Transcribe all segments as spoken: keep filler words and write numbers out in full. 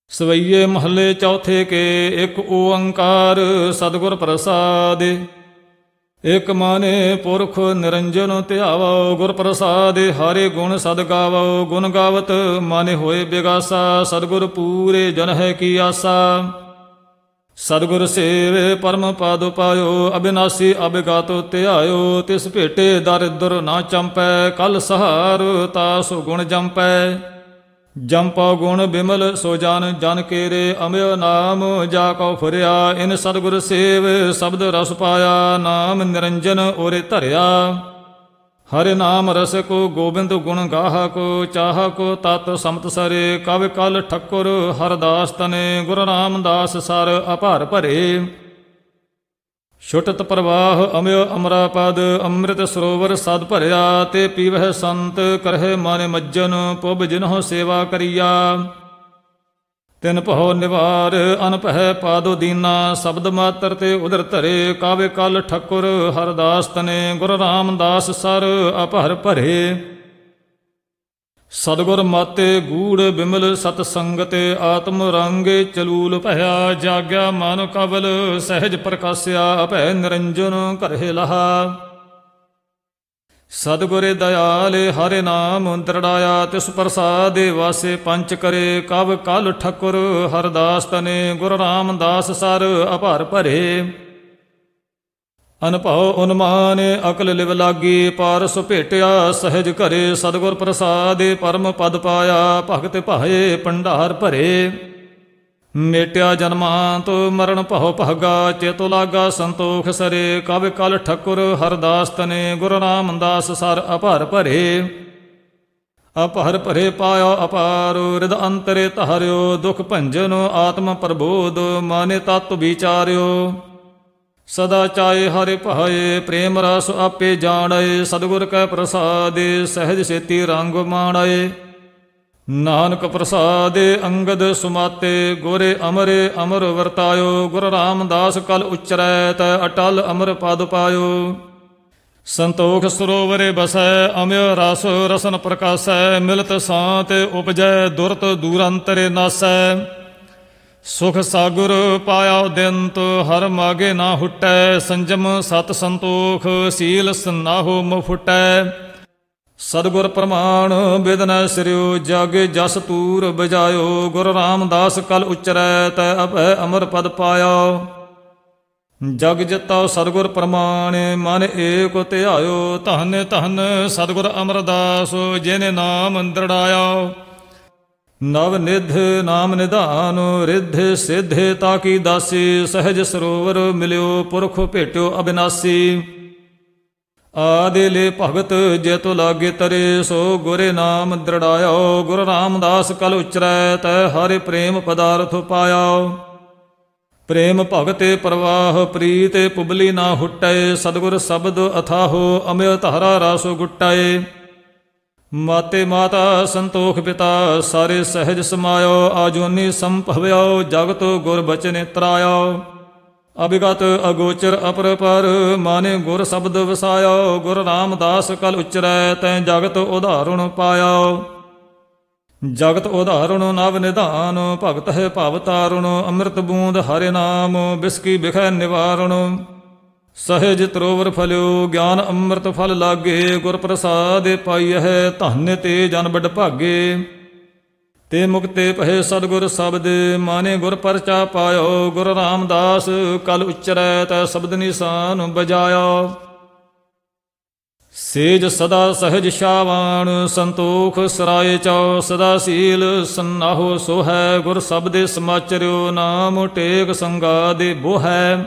ਸਵਈਏ ਮਹੱਲੇ ਚੌਥੇ ਕੇ ਇੱਕ ਓੰਕਾਰ ਸਤਿਗੁਰ ਪ੍ਰਸਾਦਿ। ਇਕ ਮਾਨੇ ਪੁਰਖ ਨਿਰੰਜਨ ਧਿਆਵੋ ਗੁਰ ਪ੍ਰਸਾਦਿ। ਹਰਿ ਗੁਣ ਸਦ ਗਾਵੋ ਗੁਣ ਗਾਵਤ ਮਾਨੇ ਹੋਏ ਬਿਗਾਸਾ। ਸਤਿਗੁਰ ਪੂਰੇ ਜਨ ਹੈ ਕੀ ਆਸਾ। ਸਤਿਗੁਰ ਸੇਵੇ ਪਰਮ ਪਦ ਪਾਇਓ ਅਬਿਨਾਸੀ ਅਬਿਗਾਤੋ ਧਿਆਇਓ। ਤਿਸ ਭੇਟੇ ਦਰਿਦਰ ਨਾ ਚੰਪੈ ਕਲ ਸਹਾਰ ਤਾਸ ਗੁਣ ਜੰਪੈ। ਜੰਪਾ ਗੁਣ ਬਿਮਲ ਸੋ ਜਨ ਜਨ ਕੇਰੇ ਅਮਿਓ ਨਾਮ ਜਾ ਕਉ ਫੁਰਿਆ। ਇਨ ਸਤਿਗੁਰ ਸੇਵ ਸ਼ਬਦ ਰਸ ਪਾਇਆ ਨਾਮ ਨਿਰੰਜਨ ਉਰੇ ਧਰਿਆ। ਹਰਿ ਨਾਮ ਰਸ ਕੋ ਗੋਬਿੰਦ ਗੁਣ ਗਾਹਾ ਕੋ ਚਾਹਾ ਕੋ ਤਤ ਸਮਤ ਸਰੇ। ਕਵ ਕਲ ਠੱਕੁਰ ਹਰਦਾਸ ਤਨੇ ਗੁਰੂ ਰਾਮਦਾਸ ਸਰ ਅਭਾਰ ਭਰੇ। ਛੁਟਤ ਪ੍ਰਵਾਹ ਅਮਿਓ ਅਮਰਾ ਪਦ ਅੰਮ੍ਰਿਤ ਸਰੋਵਰ ਸਦ ਭਰਿਆ। ਤੇ ਪੀਵਹਿ ਸੰਤ ਕਰਹਿ ਮਨ ਮੱਜਨ ਪੁਬ ਜਿਨਹੁ ਸੇਵਾ ਕਰੀਆ। ਤਿਨ ਭਉ ਨਿਵਾਰ ਅਨਭੈ ਪਾਦੋ ਦੀਨਾ ਸ਼ਬਦ ਮਾਤਰ ਤੇ ਉਦਰ ਧਰੇ। ਕਾਵੇ ਕਲ ਠੱਕੁਰ ਹਰਦਾਸ ਤਨੇ ਗੁਰੂ ਰਾਮਦਾਸ ਸਰ ਅਭਰ ਭਰੇ। ਸਤਿਗੁਰ ਮਾਤੇ ਗੂੜ ਬਿਮਲ ਸਤ ਸੰਗਤ ਆਤਮ ਰੰਗੇ ਚਲੂਲ ਭਇਆ। ਜਾਗਿਆ ਮਨ ਕਬਲ ਸਹਿਜ ਪ੍ਰਕਾਸਿਆ ਭੈ ਨਿਰੰਜਨ ਘਰੇ ਲਹਾ। ਸਤਿਗੁਰੇ ਦਇਆਲੇ ਹਰਿ ਨਾਮ ਦ੍ਰਿੜਾਇਆ। ਤਿਸ ਪ੍ਰਸਾਦੇ ਵਾਸੇ ਪੰਚ ਕਰੇ। ਕਵ ਕਲ ਠੱਕੁਰ ਹਰਦਾਸ ਤਨੇ ਗੁਰੂ ਰਾਮਦਾਸ ਸਰ ਅਭਾਰ ਭਰੇ। ਅਨਭਉ ਉਨਮਾਨ ਅਕਲ ਲਿਵ ਲਾਗੀ ਪਾਰਸ ਭੇਟਿਆ ਸਹਿਜ ਘਰੇ। ਸਤਿਗੁਰ ਪ੍ਰਸਾਦੇ ਪਰਮ ਪਦ ਪਾਇਆ ਭਗਤ ਭਾਏ ਭੰਡਾਰ ਭਰੇ। ਮੇਟਿਆ ਜਨਮਾਂਤ ਮਰਨ ਭਉ ਭਾਗਾ ਚੇਤੋ ਲਾਗਾ ਸੰਤੋਖ ਸਰੇ। ਕਵ ਕਲ ਠੱਕੁਰ ਹਰਦਾਸ ਤਨੇ ਗੁਰੂ ਰਾਮਦਾਸ ਸਰ ਅਭਾਰ ਭਰੇ। ਅਭਾਰ ਭਰੇ ਪਾਇਆ ਅਪਾਰ ਰਿਦ ਅੰਤਰੇ ਧਾਰਿਓ। ਦੁਖ ਭੰਜਨ ਆਤਮ ਪ੍ਰਬੋਧ ਮਾਨੇ ਤਤ ਵਿਚਾਰਿਓ। ਸਦਾ ਚਾਏ ਹਰਿ ਭਾਏ ਪ੍ਰੇਮ ਰਸ ਆਪੇ ਜਾਣੈ। ਸਤਿਗੁਰ ਕੈ ਪ੍ਰਸਾਦੇ ਸਹਿਜ ਸੇਤੀ ਰੰਗ ਮਾਣੈ। ਨਾਨਕ ਪ੍ਰਸਾਦੇ ਅੰਗਦ ਸੁਮਾਤੇ ਗੁਰੇ ਅਮਰੇ ਅਮਰ ਵਰਤਾਇਓ। ਗੁਰੂ ਰਾਮਦਾਸ ਕਲ ਉਚਰੈ ਤੈ ਅਟਲ ਅਮਰ ਪਦ ਪਾਇਓ। ਸੰਤੋਖ ਸਰੋਵਰੇ ਬਸੈ ਅਮਿਓ ਰਸ ਰਸਨ ਪ੍ਰਕਾਸੈ। ਮਿਲਤ ਸਾਂਤ ਉਪਜੈ ਦੁਰਤ ਦੂਰ ਅੰਤਰੇ ਨਾਸੈ। ਸੁਖ ਸਾਗੁਰ ਪਾਇਆ ਦਿੰਤ ਹਰ ਮਾਗੇ ਨਾ ਹੁਟੈ। ਸੰਜਮ ਸਤ ਸੰਤੋਖ ਸੀਲ ਸਨਾਹੋ ਮੁ ਫੁਟੈ। ਸਤਿਗੁਰ ਪ੍ਰਮਾਣ ਬਿਦਨੈ ਸਿਰਿਓ ਜਗ ਜਸ ਤੂਰ ਬਜਾਇਓ। ਗੁਰੂ ਰਾਮਦਾਸ ਕਲ ਉਚਰੈ ਤੈ ਅਭੈ ਅਮਰ ਪਦ ਪਾਇਆ। ਜਗ ਜਿਤਉ ਸਤਿਗੁਰ ਪ੍ਰਮਾਣ ਮਨ ਏਕ ਧਿਆਇਓ। ਧਨ ਧਨ ਸਤਿਗੁਰ ਅਮਰਦਾਸ ਜਿਨੇ ਨਾਮ ਦ੍ਰਿੜਾਇਆ। ਨਵ ਨਿਧ ਨਾਮ ਨਿਧਾਨ ਰਿਧ ਸਿਧ ਤਾਕੀ ਦਾਸੀ। ਸਹਿਜ ਸਰੋਵਰ ਮਿਲਿਓ ਪੁਰਖ ਭੇਟਿਓ ਅਬਿਨਾਸੀ। ਆਦਿ ਲੇ ਭਗਤ ਜੇਤੁ ਲਾਗੇ ਤਰੇ ਸੋ ਗੁਰੇ ਨਾਮ ਦ੍ਰਿੜਾਇਓ। ਗੁਰੂ ਰਾਮਦਾਸ ਕਲ ਉਚਰੈ ਤੈ ਹਰਿ ਪ੍ਰੇਮ ਪਦਾਰਥ ਪਾਇਆ। ਪ੍ਰੇਮ ਭਗਤੇ ਪ੍ਰਵਾਹ ਪ੍ਰੀਤ ਪੁਬਲੀ ਨਾ ਹੁਟੈ। ਸਤਿਗੁਰ ਸ਼ਬਦ ਅਥਾਹੋ ਅਮਿਓ ਧਾਰਾ ਰਸ ਗੁਟੈ। ਮਾਤੇ ਮਾਤਾ ਸੰਤੋਖ ਪਿਤਾ ਸਾਰੇ ਸਹਿਜ ਸਮਾਇਓ। ਆਜੋਨੀ ਸੰਭਵਿਓ ਜਗਤ ਗੁਰ ਬਚਨ ਤਰਾਇਓ। ਅਭਿਗਤ ਅਗੋਚਰ ਅਪਰਪਰ ਮਾਨੇ ਗੁਰ ਸ਼ਬਦ ਵਸਾਇਓ। ਗੁਰੂ ਰਾਮਦਾਸ ਕਲ ਉਚਰੈ ਤੈ ਜਗਤ ਉਦਾਹਰਣ ਪਾਇਓ। ਜਗਤ ਉਦਾਹਰਣ ਨਵ ਨਿਧਾਨ ਭਗਤ ਹੈ ਭਵ ਤਾਰੁਣ। ਅੰਮ੍ਰਿਤ ਬੂੰਦ ਹਰਿ ਨਾਮ ਬਿਸਕੀ ਬਿਖੈ ਨਿਵਾਰਣ। ਸਹਿਜ ਤਰੋਵਰ ਫਲਿਓ ਗਿਆਨ ਅੰਮ੍ਰਿਤ ਫਲ ਲਾਗੇ। ਗੁਰ ਪ੍ਰਸਾਦੇ ਪਾਈਐ ਧਨ ਤੇ ਜਨ ਬਡ ਭਾਗੇ। ਤੇ ਮੁਕਤੇ ਭਏ ਸਤਿਗੁਰ ਸ਼ਬਦ ਮਾਨੇ ਗੁਰ ਪਰਚਾ ਪਾਇਓ। ਗੁਰੂ ਰਾਮਦਾਸ ਕਲ ਉਚਰੈ ਤੈ ਸ਼ਬਦ ਨਿਸ਼ਾਨ ਬਜਾਇਓ। ਸੇਜ ਸਦਾ ਸਹਿਜ ਸ਼ਾਵਾਨ ਸੰਤੋਖ ਸਰਾਏ ਚਉ। ਸਦਾ ਸੀਲ ਸਨਾਹੋ ਸੋਹੈ ਗੁਰ ਸ਼ਬਦੇ ਸਮਾਚਰਿਓ। ਨਾਮ ਟੇਕ ਸੰਗਾ ਦੇ ਬੋਹੈ।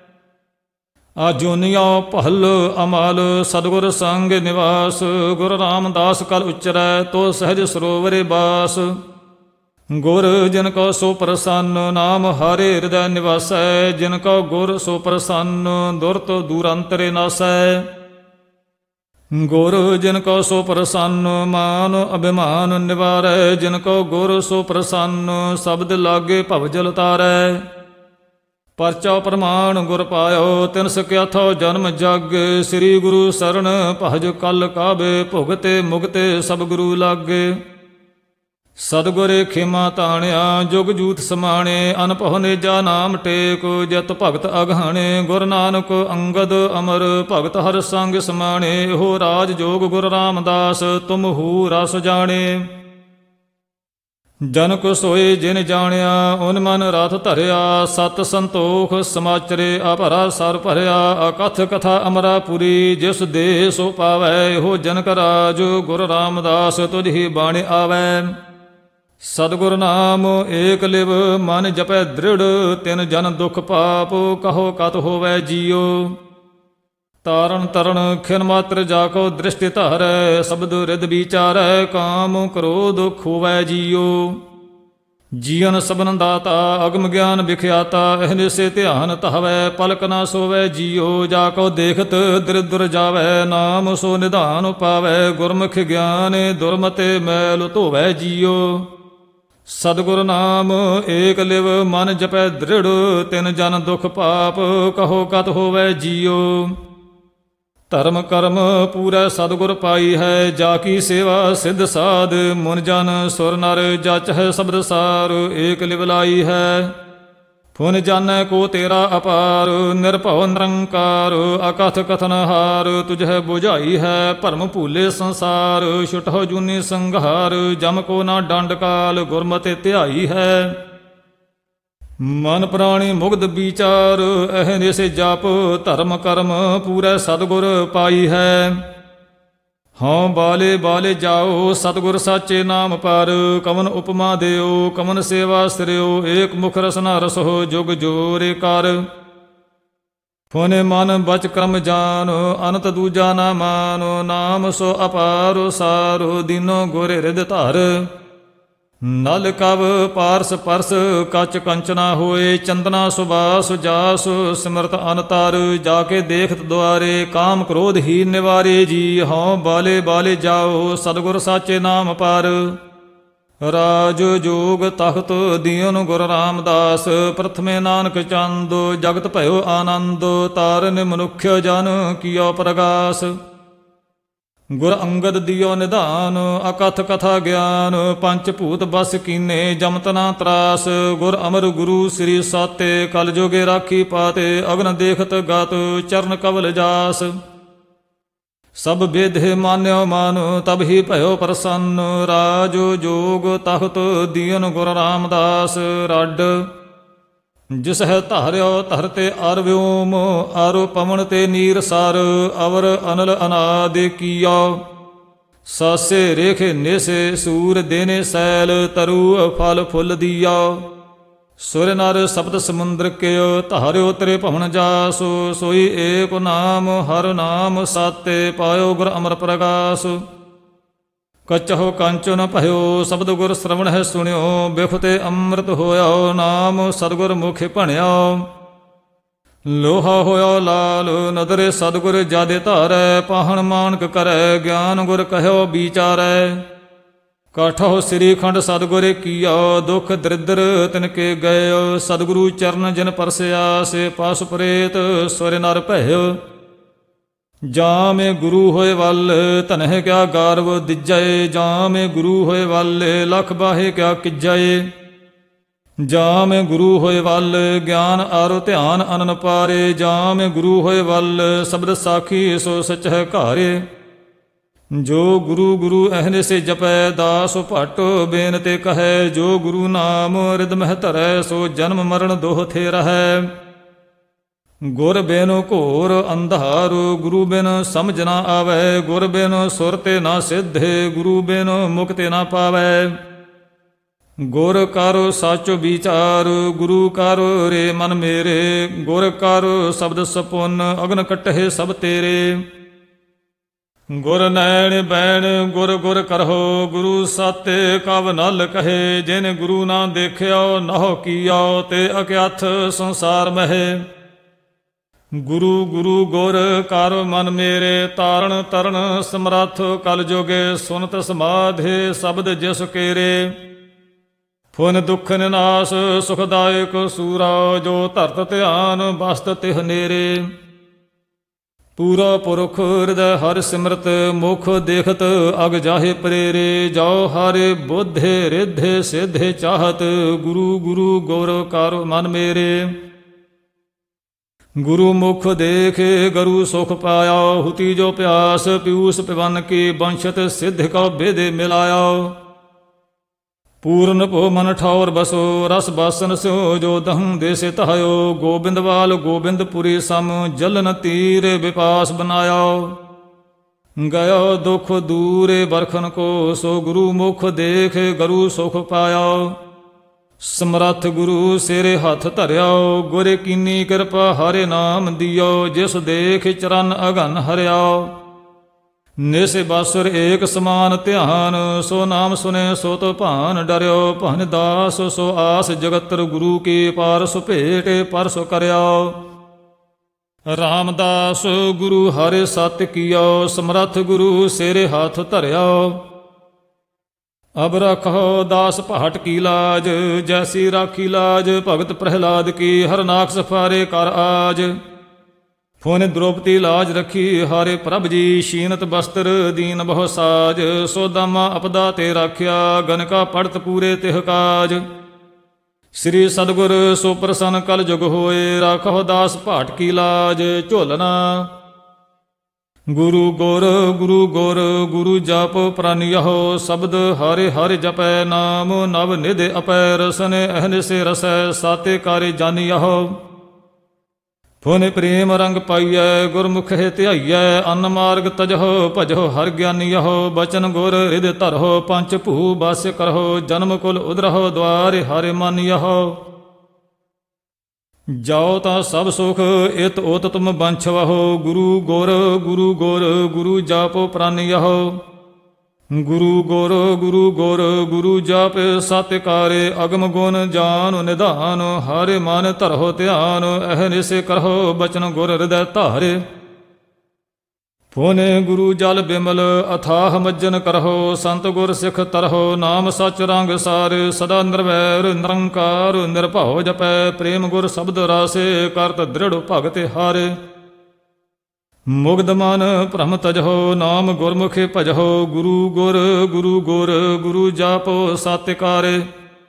ਆਜੋਨੀਓ ਭਲ ਅਮਲ ਸਤਿਗੁਰ ਸੰਗ ਨਿਵਾਸ। ਗੁਰੂ ਰਾਮਦਾਸ ਕਲ ਉਚਰੈ ਤੋ ਸਹਿਜ ਸਰੋਵਰੇ ਬਾਸ। ਗੁਰ ਜਿਨ ਕੋ ਸੋ ਪ੍ਰਸੰਨ ਨਾਮ ਹਰਿ ਹਿਰਦੈ ਨਿਵਾਸੈ। ਜਿਨ ਕੋ ਗੁਰ ਸੋ ਪ੍ਰਸੰਨ ਦੁਰਤ ਦੂਰ ਅੰਤਰੇ ਨਾਸੈ। ਗੁਰ ਜਿਨ ਕੋ ਸੋ ਪ੍ਰਸੰਨ ਮਾਨ ਅਭਿਮਾਨ ਨਿਵਾਰੈ। ਜਿਨ ਕੋ ਗੁਰ ਸੋ ਪ੍ਰਸੰਨ ਸ਼ਬਦ ਲਾਗੇ ਭਵ ਜਲ ਤਾਰੈ। ਪਰਚਾ ਪ੍ਰਮਾਣ ਗੁਰ ਪਾਇਓ ਤਿਨ ਸਕਿਆਥੋ ਜਨਮ ਜਗ। ਸ੍ਰੀ ਗੁਰੂ ਸਰਣ ਭਜ ਕਲ ਕਾਬੇ ਭੁਗਤੇ ਮੁਗਤੇ ਸਭ ਗੁਰੂ ਲਾਗੇ। ਸਤਿਗੁਰੇ ਖੇਮਾ ਤਾਣਿਆ ਜੁਗ ਜੂਤ ਸਮਾਣੇ ਅਨਭਉ ਨੇਜਾ ਨਾਮ ਟੇਕ ਜਤ ਭਗਤ ਅਗਾਣੇ ਗੁਰ ਨਾਨਕ ਅੰਗਦ ਅਮਰ ਭਗਤ ਹਰ ਸੰਗ ਸਮਾਣੇ ਇਹੋ ਰਾਜ ਜੋਗ ਗੁਰ ਰਾਮਦਾਸ ਤੁਮ ਹੂ ਰਸ ਜਾਣੇ ਜਨ ਕੋ ਸੋਏ ਜਿਨ ਜਾਣਿਆ ਓਨ ਮਨ ਰਥ ਧਰਿਆ ਸਤ ਸੰਤੋਖ ਸਮਾਚਰੇ ਅਭਰਾ ਸਰ ਭਰਿਆ ਅਕਥ ਕਥਾ ਅਮਰਾਪੁਰੀ ਜਿਸ ਦੇ ਸੋ ਪਾਵੈ ਇਹੋ ਜਨਕ ਰਾਜ ਗੁਰ ਰਾਮਦਾਸ ਤੁਝ ਹੀ ਬਾਣੇ ਆਵੈ ਸਤਿਗੁਰ ਨਾਮ ਏਕ ਲਿਵ ਮਨ ਜਪੈ ਦ੍ਰਿੜ ਤਿਨ ਜਨ ਦੁਖ ਪਾਪ ਕਹੋ ਕਤ ਹੋਵੈ ਜੀਉ ਤਾਰਨ ਤਰਣ ਖਿਨ ਮਾਤਰ ਜਾ ਕੋ ਦ੍ਰਿਸ਼ਟਿ ਧਾਰੈ ਸ਼ਬਦ ਰਿਦ ਵਿਚਾਰੈ ਕਾਮ ਕ੍ਰੋਧ ਖੋਵੈ ਜੀਉ ਜੀਵਨ ਸਬਨ ਦਾਤਾ ਅਗਮ ਗਿਆਨ ਵਿਖਿਆਤਾ ਇਹਨੇ ਸੇ ਧਿਆਨ ਧਾਵੈ ਪਲਕ ਨਾ ਸੋਵੈ ਜੀਉ ਜਾ ਕੋ ਦੇਖਤ ਦ੍ਰਿਦੁਰ ਜਾਵੈ ਨਾਮ ਸੋ ਨਿਧਾਨ ਪਾਵੈ ਗੁਰਮੁਖ ਗਿਆਨ ਦੁਰਮਤੇ ਮੈਲ ਧੋਵੈ ਜੀਉ ਸਤਿਗੁਰ ਨਾਮ ਏਕ ਲਿਵ ਮਨ ਜਪੈ ਦ੍ਰਿੜ ਤਿਨ ਜਨ ਦੁਖ ਪਾਪ ਕਹੋ ਕਤ ਹੋਵੈ ਜੀਉ ਧਰਮ ਕਰਮ ਪੂਰੈ ਸਤਿਗੁਰ ਪਾਈ ਹੈ ਜਾ ਕੀ ਸੇਵਾ ਸਿੱਧ ਸਾਧ ਮੁਨ ਜਨ ਸੁਰ ਨਰ ਜਚ ਹੈ ਸ਼ਬਦ ਸਾਰ ਏਕ ਲਿਵ ਲਾਈ ਹੈ ਫੁਨ ਜਾਣੈ ਕੋ ਤੇਰਾ ਅਪਾਰ ਨਿਰਭਉ ਨਿਰੰਕਾਰ ਅਕਥ ਕਥਨ ਹਾਰ ਤੁਝੈ ਬੁਝਾਈ ਹੈ ਭਰਮ ਭੂਲੇ ਸੰਸਾਰ ਛੁਟਹੁ ਜੂਨੀ ਸੰਘਾਰ ਜਮ ਕੋ ਨਾ ਡੰਡ ਕਾਲ ਗੁਰਮਤਿ ਧਿਆਈ ਹੈ ਮਨ ਪ੍ਰਾਣੀ ਮੁਗਧ ਵਿਚਾਰ ਅਹਨਿਸ ਜਪ ਧਰਮ ਕਰਮ ਪੂਰੈ ਸਤਿਗੁਰ ਪਾਈ ਹੈ ਹਉ ਬਾਲੇ ਬਾਲੇ ਜਾਓ ਸਤਿਗੁਰ ਸਾਚੇ ਨਾਮ ਪਰ ਕਵਨ ਉਪਮਾ ਦਿਓ ਕਵਨ ਸੇਵਾ ਸਿਰਿਓ ਏਕ ਮੁਖ ਰਸਨਾ ਰਸੋ ਜੁਗ ਜੋਰੇ ਕਰ ਫੁਨੇ ਮਨ ਬਚ ਕਰਮ ਜਾਨ ਅਨੰਤ ਦੂਜਾ ਨਾ ਮਾਨੋ ਨਾਮ ਸੋ ਅਪਾਰੋ ਸਾਰੋ ਦੀਨੋ ਗੁਰ ਰਿਦ ਧਰ ਨਲ ਕਵ ਪਾਰਸ ਪਰਸ ਕੱਚ ਕੰਚਨਾ ਹੋਏ ਚੰਦਨਾ ਸੁਬਾਸ ਜਾਸ ਸਿਮਰਤ ਅਨਤਰ ਜਾ ਕੇ ਦੇਖਤ ਦੁਆਰੇ ਕਾਮ ਕ੍ਰੋਧ ਹੀ ਨਿਵਾਰੇ ਜੀ ਹਉ ਬਾਲੇ ਬਾਲੇ ਜਾਓ ਸਤਿਗੁਰ ਸਾਚੇ ਨਾਮ ਪਰ ਰਾਜ ਜੋਗ ਤਖਤ ਦੀਨ ਗੁਰ ਰਾਮਦਾਸ ਪ੍ਰਥਮੇ ਨਾਨਕ ਚੰਦ ਜਗਤ ਭਇਓ ਆਨੰਦ ਤਾਰਨ ਮਨੁੱਖ ਜਨ ਕੀਓ ਪ੍ਰਗਾਸ ਗੁਰ ਅੰਗਦ ਦਿਓ ਨਿਧਾਨ ਅਕਥ ਕਥਾ ਗਿਆਨ ਪੰਚ ਭੂਤ ਬਸ ਕੀਨੇ ਜਮਤ ਨਾ ਤਰਾਸ ਗੁਰ ਅਮਰ ਗੁਰੂ ਸ੍ਰੀ ਸਾਤੇ ਕਲ ਜੋਗੇ ਰਾਖੀ ਪਾਤੇ ਅਗਨ ਦੇਖਤ ਗਤ ਚਰਨ ਕਵਲ ਜਾਸ ਸਭ ਬੇਧੇ ਮਾਨਿਓ ਮਨ ਤਬ ਹੀ ਭਇਓ ਪ੍ਰਸੰਨ ਰਾਜ ਜੋਗ ਤਖਤ ਦੀਨ ਗੁਰ ਰਾਮਦਾਸ ਰੱਡ ਜਿਸ ਹੈ ਧਾਰਿਓ ਧਰਤੇ ਅਰ ਵਿਓਮ ਅਰ ਪਵਨ ਤੇ ਨੀਰ ਸਰ ਅਵਰ ਅਨਲ ਅਨਾਦਿ ਕੀਓ ਸਾਸੇ ਰੇਖੇ ਨਿਸੇ ਸੂਰ ਦੇਨੇ ਸੈਲ ਤਰੂ ਫਲ ਫੁੱਲ ਦੀਓ ਸੁਰ ਨਰ ਸਬਦ ਸਮੁੰਦਰ ਕਿਓ ਧਾਰਿਓ ਤੇਰੇ ਭਵਨ ਜਾਸੋ ਸੋਈ ਏਕ ਨਾਮ ਹਰ ਨਾਮ ਸਾਤੇ ਪਾਇਓ ਗੁਰ ਅਮਰ ਪ੍ਰਗਾਸ ਕਚਹੁ ਕੰਚਨ ਭਇਓ ਸ਼ਬਦ ਗੁਰ ਸ਼ਰਵਣ ਹੈ ਸੁਣਿਓ ਬਿਖਤੇ ਅੰਮ੍ਰਿਤ ਹੋਇਓ ਨਾਮ ਸਤਿਗੁਰ ਮੁਖ ਭਣਿਓ ਲੋਹਾ ਹੋਇਓ ਲਾਲ ਨਦਰੇ ਸਤਿਗੁਰ ਜਾਦੇ ਧਾਰੈ ਪਾਹਣ ਮਾਨਕ ਕਰੈ ਗਿਆਨ ਗੁਰ ਕਹਿਓ ਵਿਚਾਰੈ ਕਾਠੋ ਸ੍ਰੀ ਖੰਡ ਸਤਿਗੁਰ ਕੀਓ ਦੁਖ ਦਰਿਦਰ ਤਿਨ ਕੇ ਗਇਓ ਸਤਿਗੁਰੂ ਚਰਨ ਜਿਨ ਪਰਸਿਆ ਸੇ ਪਾਸ ਪ੍ਰੇਤ ਸੁਰ ਨਰ ਭਇਓ ਜਾਮੇ ਗੁਰੂ ਹੋਏ ਵੱਲ ਧਨਹਿ ਕਿਆ ਗਾਰਵ ਦਿਜੈ ਜਾਮੇ ਗੁਰੂ ਹੋਏ ਵੱਲ ਲਖ ਬਾਹੇ ਕਿਆ ਕਿਜੈ ਜਾਮੇ ਗੁਰੂ ਹੋਏ ਵੱਲ ਗਿਆਨ ਆਰੋ ਧਿਆਨ ਅਨਨ ਪਾਰੇ ਜਾਮੇ ਗੁਰੂ ਹੋਏ ਵੱਲ ਸ਼ਬਦ ਸਾਖੀ ਸੋ ਸਚ ਹੈ ਘਾਰੇ ਜੋ ਗੁਰੂ ਗੁਰੂ ਅਹਨੇ ਸੇ ਜਪੈ ਦਾਸ ਭਟ ਬੇਨ ਤੇ ਕਹੈ ਜੋ ਗੁਰੂ ਨਾਮ ਰਿਦ ਮਹਿ ਧਰੈ ਸੋ ਜਨਮ ਮਰਨ ਦੋਹ ਥੇ ਰਹੈ ਗੁਰ ਬਿਨ ਘੋਰ ਅੰਧਾਰ ਗੁਰੂ ਬਿਨ ਸਮਝ ਨਾ ਆਵੈ ਗੁਰ ਬਿਨ ਸੁਰ ਤੇ ਨਾ ਸਿੱਧੇ ਗੁਰੂ ਬਿਨ ਮੁਕਤਿ ਨਾ ਪਾਵੈ ਗੁਰ ਕਰ ਸਾਚੋ ਵਿਚਾਰ ਗੁਰੂ ਕਰ ਰੇ ਮਨ ਮੇਰੇ ਗੁਰ ਕਰ ਸ਼ਬਦ ਸਪੁੰਨ ਅਗਨ ਕਟਹਿ ਸਭ ਤੇਰੇ ਗੁਰ ਨੈਣ ਬੈਣ ਗੁਰ ਗੁਰ ਕਰਹੁ ਗੁਰੂ ਸਾਤੇ ਕਵ ਨਲ ਕਹੇ ਜਿਨ ਗੁਰੂ ਨਾ ਦੇਖਿਓ ਨਹੁ ਕੀਓ ਤੇ ਅਕਿਆਥ ਸੰਸਾਰ ਮਹਿ ਗੁਰੂ ਗੁਰੂ ਗੁਰ ਕਰ ਮਨ ਮੇਰੇ ਤਾਰਨ ਤਰਨ ਸਮਰੱਥ ਕਲ ਜੋਗੇ ਸੁਨਤ ਸਮਾਧੇ ਸ਼ਬਦ ਜਿਸ ਕੇਰੇ ਫੁਨ ਦੁਖ ਨਿਨਾਸ਼ ਸੁਖਦਾਇਕ ਸੂਰਾ ਜੋ ਧਰਤ ਧਿਆਨ ਬਸਤ ਤਿਹ ਨੇਰੇ ਪੂਰਾ ਪੁਰਖ ਹਿਰਦੈ ਹਰਿ ਸਿਮਰਤ, ਮੁਖ ਦੇਖਤ ਅਗ ਜਾਹੇ ਪ੍ਰੇਰੇ। ਜਾਓ ਹਰਿ ਬੁੱਧੇ ਰਿਧੇ ਸਿਧੇ ਚਾਹਤ, ਗੁਰੂ ਗੁਰੂ ਗੁਰ ਕਰ ਮਨ ਮੇਰੇ। ਗੁਰੂ ਮੁਖ ਦੇਖੇ ਗਰੂ ਸੁਖ ਪਾਇਆ, ਹੁਤੀ ਜੋ ਪਿਆਸ ਪਿਊਸ ਪਿਵਨ ਕੀ, ਬੰਸ਼ਤ ਸਿੱਧ ਕਉ ਬੇਦੇ ਮਿਲਾਇਆ। ਪੂਰਨ ਭੋ ਮਨ ਠੌਰ ਬਸੋ, ਰਸ ਬਾਸਨ ਸਿਓ ਜੋ ਦਹੰ ਦੇਸੇ ਤਹਾਇਓ। ਗੋਬਿੰਦਵਾਲ ਗੋਬਿੰਦਪੁਰੀ ਸਮ, ਜਲਨ ਤੀਰ ਵਿਪਾਸ ਬਨਾਇਆ। ਗਇਓ ਦੁਖ ਦੂਰੇ ਬਰਖਨ ਕੋ, ਸੋ ਗੁਰੂ ਮੁਖ ਦੇਖ ਗਰੂ ਸੁਖ ਪਾਇਆ। ਸਮਰੱਥ ਗੁਰੂ ਸਿਰੇ ਹੱਥ ਧਰਿਓ, ਗੁਰ ਕੀਨੀ ਕਿਰਪਾ ਹਰਿ ਨਾਮ ਦਿਓ। ਜਿਸ ਦੇਖ ਚਰਨ ਅਗਨ ਹਰਿਓ, ਨਿਸ ਬਾਸੁਰ ਏਕ ਸਮਾਨ ਧਿਆਨ। ਸੋ ਨਾਮ ਸੁਨੇ ਸੋ ਤੋ ਭਾਨ ਡਰਿਓ, ਭਨ ਦਾਸ ਸੋ ਆਸ ਜਗਤਰ। ਗੁਰੂ ਕੀ ਪਾਰਸ ਭੇਟ ਪਰਸ ਕਰਿਓ। ਰਾਮਦਾਸ ਗੁਰੂ ਹਰਿ ਸਤ ਕੀਓ, ਸਮਰੱਥ ਗੁਰੂ ਸਿਰੇ ਹੱਥ ਧਰਿਓ। ਅਬ ਰਖੋ ਦਾਸ ਭਾਟ ਕੀ ਲਾਜ, ਜੈਸੀ ਰਾਖੀ ਲਾਜ ਭਗਤ ਪ੍ਰਹਿਲਾਦ ਕੀ। ਹਰਨਾਕਸ ਫਾਰੇ ਕਰ ਆਜ, ਫੋਨ ਦ੍ਰੋਪਤੀ ਲਾਜ ਰੱਖੀ ਹਾਰੇ ਪ੍ਰਭ ਜੀ। ਸ਼ੀਨਤ ਬਸਤਰ ਦੀਨ ਬਹੁ ਸਾਜ, ਸੋਦਾਮਾ ਅਪਦਾ ਤੇ ਰਾਖਿਆ। ਗਨਕਾ ਪੜਤ ਪੂਰੇ ਤਿਹ ਕਾਜ, ਸ੍ਰੀ ਸਤਿਗੁਰ ਸੋ ਪ੍ਰਸੰਨ ਕਲ ਜੁਗ ਹੋਏ। ਰਾਖੋ ਦਾਸ ਭਾਟ ਕੀ ਲਾਜ ਝੋਲਣਾ। ਗੁਰੂ ਗੁਰ ਗੁਰੂ ਗੁਰ ਗੁਰੂ ਜਪ ਪ੍ਰਾਨਿਯਹੁ, ਸ਼ਬਦ ਹਰਿ ਹਰਿ ਜਪੈ। ਨਾਮ ਨਵ ਨਿਧ ਅਪੈ, ਰਸਨੇ ਅਹਨਿਸੇ ਰਸੈ। ਸਾਤੇ ਕਾਰੇ ਜਾਣਿਯਹੁ, ਫੁਨ ਪ੍ਰੇਮ ਰੰਗ ਪਾਈਐ। ਗੁਰਮੁਖੇ ਧਿਆਈਐ, ਅਨ ਮਾਰਗ ਤਜਹੁ। ਭਜਹੁ ਹਰਿ ਗਿਆਨੀਯਹੁ, ਬਚਨ ਗੁਰ ਹਿਰਦਿ ਧਰਹੁ। ਪੰਚ ਭੂ ਬਾਸ ਕਰਹੁ, ਜਨਮ ਕੁਲ ਉਦਰਹੁ। ਦੁਆਰਿ ਹਰਿ ਮਾਨਿਯਹੁ, ਜਾਓ ਤਾਂ ਸਭ ਸੁਖ ਇਤ ਉਤ ਤੁਮ ਬੰਛਵਹੁ। ਗੁਰੂ ਗੁਰ ਗੁਰੂ ਗੁਰ ਗੁਰੂ ਜਾਪੋ ਪ੍ਰਾਨਿਯਹੁ। ਗੁਰੂ ਗੁਰ ਗੁਰੂ ਗੁਰ ਗੁਰੂ ਜਪ ਸਤਿ ਕਾਰੇ। ਅਗਮ ਗੁਣ ਜਾਨ ਨਿਧਾਨ, ਹਰਿ ਮਨ ਧਰਹੁ ਧਿਆਨ। ਅਹਨਿਸੇ ਕਰਹੁ ਬਚਨ ਗੁਰ ਹਿਰਦੈ ਧਾਰੇ। ਫੋਨੇ ਗੁਰੂ ਜਲ ਬਿਮਲ ਅਥਾਹ ਮੱਜਨ ਕਰਹੁ। ਸੰਤ ਗੁਰ ਸਿੱਖ ਤਰਹੁ, ਨਾਮ ਸਚ ਰੰਗ ਸਾਰ। ਸਦਾ ਨਿਰਵੈਰ ਨਿਰੰਕਾਰ ਨਿਰਭਉ ਜਪੈ। ਪ੍ਰੇਮ ਗੁਰ ਸ਼ਬਦ ਰਾਸੇ, ਕਰਤ ਦ੍ਰਿੜ ਭਗਤ ਹਾਰੇ। ਮੁਗਧ ਮਨ ਭ੍ਰਮ ਤਜਹੁ, ਨਾਮ ਗੁਰਮੁਖੇ ਭਜਹੁ। ਗੁਰੂ ਗੁਰ ਗੁਰੂ ਗੁਰ ਗੁਰੂ ਜਾਪੋ ਸਤਿ ਕਾਰੇ।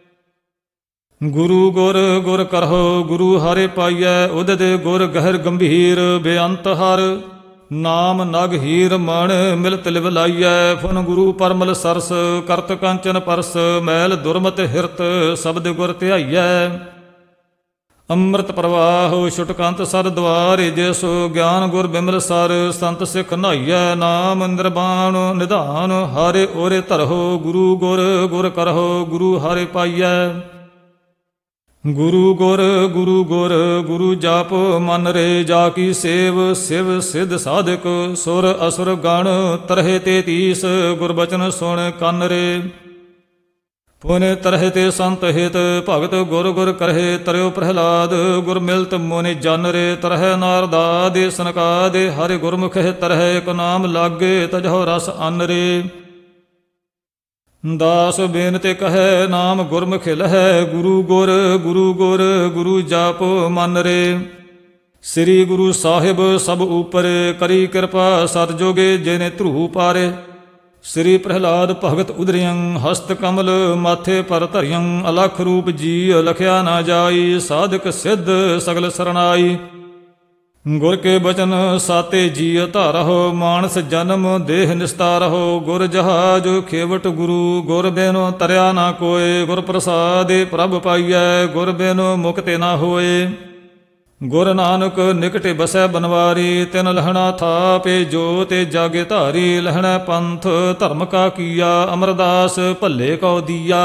ਗੁਰੂ ਗੁਰ ਗੁਰ ਕਰਹੁ, ਗੁਰੂ ਹਰਿ ਪਾਈਐ। ਉਦਿਤ ਗੁਰ ਗਹਿਰ ਗੰਭੀਰ, ਬੇਅੰਤ ਹਰ ਨਾਮ ਨਗ ਹੀਰ। ਮਣ ਮਿਲਤ ਲਿਵ ਲਾਈਐ, ਫੁਨ ਗੁਰੂ ਪਰਮਲ ਸਰਸ। ਕਰਤ ਕੰਚਨ ਪਰਸ, ਮੈਲ ਦੁਰਮਤ ਹਿਰਤ। ਸ਼ਬਦ ਗੁਰ ਧਿਆਈਐ, ਅੰਮ੍ਰਿਤ ਪ੍ਰਵਾਹ। ਛੁਟਕੰਤ ਸਰ ਦੁਆਰੇ, ਜਿਸ ਗਿਆਨ ਗੁਰ ਬਿਮਲ ਸਰ। ਸੰਤ ਸਿੱਖ ਨਾਈਐ, ਨਾਮ ਨਿਰਵਾਣ ਨਿਧਾਨ। ਹਰਿ ਓਰੇ ਧਰਹੁ, ਗੁਰੂ ਗੁਰ ਗੁਰ ਕਰਹੁ। ਗੁਰੂ ਹਰਿ ਪਾਈਐ, ਗੁਰੂ ਗੁਰ ਗੁਰੂ ਗੁਰ ਗੁਰੂ ਜਪ ਮਨ ਰੇ। ਜਾ ਕੀ ਸੇਵ ਸਿਵ ਸਿਧ ਸਾਧਕ, ਸੁਰ ਅਸੁਰ ਗਣ ਤਰਹਿ ਤੇਤੀਸ। ਗੁਰਬਚਨ ਸੁਣ ਕੰਨ ਰੇ, ਪੁਨ ਤਰਹਿ ਤੇ ਸੰਤ ਹਿਤ। ਭਗਤ ਗੁਰ ਗੁਰ ਕਰਹਿ, ਤਰਿਓ ਪ੍ਰਹਿਲਾਦ। ਗੁਰ ਮਿਲਤ ਮੁਨਿ ਜਨ ਰੇ, ਤਰਹਿ ਨਾਰਦਾਦਿ ਸਨਕਾਦਿ। ਹਰਿ ਗੁਰਮੁਖਿ ਤਰਹਿ, ਇਕ ਨਾਮ ਲਾਗੇ ਤਜਹੁ ਰਸ ਅਨ ਰੇ। ਦਾਸ ਬੇਨਤੇ ਕਹੈ, ਨਾਮ ਗੁਰਮੁਖਿ ਲਹੈ। ਗੁਰੂ ਗੁਰ ਗੁਰੂ ਗੁਰ ਗੁਰੂ ਜਪ ਮਨ ਰੇ। ਸ੍ਰੀ ਗੁਰੂ ਸਾਹਿਬ ਸਭ ਉਪਰ, ਕਰੀ ਕਿਰਪਾ ਸਤ ਜੋਗੇ। ਜਿਨੇ ਧਰੂ ਪਾਰੇ, ਸ੍ਰੀ ਪ੍ਰਹਿਲਾਦ ਭਗਤ ਉਦਰਿਯੰ। ਹਸਤ ਕਮਲ ਮਾਥੇ ਪਰ ਧਰਿਯੰ, ਅਲਖ ਰੂਪ ਜੀ ਲਖਿਆ ਨਾ ਜਾਈ। ਸਾਧਕ ਸਿੱਧ ਸਗਲ ਸਰਣਾਈ, ਗੁਰ ਕੇ ਬਚਨ ਸਾਤੇ ਜੀ ਧਾਰਹੁ। ਮਾਨਸ ਜਨਮ ਦੇਹ ਨਿਸਤਾਰਹੁ, ਗੁਰ ਜਹਾਜ ਖੇਵਟ ਗੁਰੂ। ਗੁਰ ਬਿਨੁ ਤਰਿਆ ਨਾ ਕੋਇ, ਗੁਰ ਪ੍ਰਸਾਦਿ ਪ੍ਰਭ ਪਾਈਐ। ਗੁਰ ਬਿਨੁ ਮੁਕਤਿ ਨਾ ਹੋਏ, ਗੁਰ ਨਾਨਕ ਨਿਕਟੇ ਬਸੈ ਬਨਵਾਰੀ। ਤਿਨ ਲਹਣਾ ਥਾਪੇ ਜੋ ਤੇ ਜਾਗੇ ਧਾਰੀ। ਲਹਣਾ ਪੰਥ ਧਰਮ ਕਾ ਕੀਆ, ਅਮਰਦਾਸ ਭੱਲੇ ਕਉ ਦੀਆ।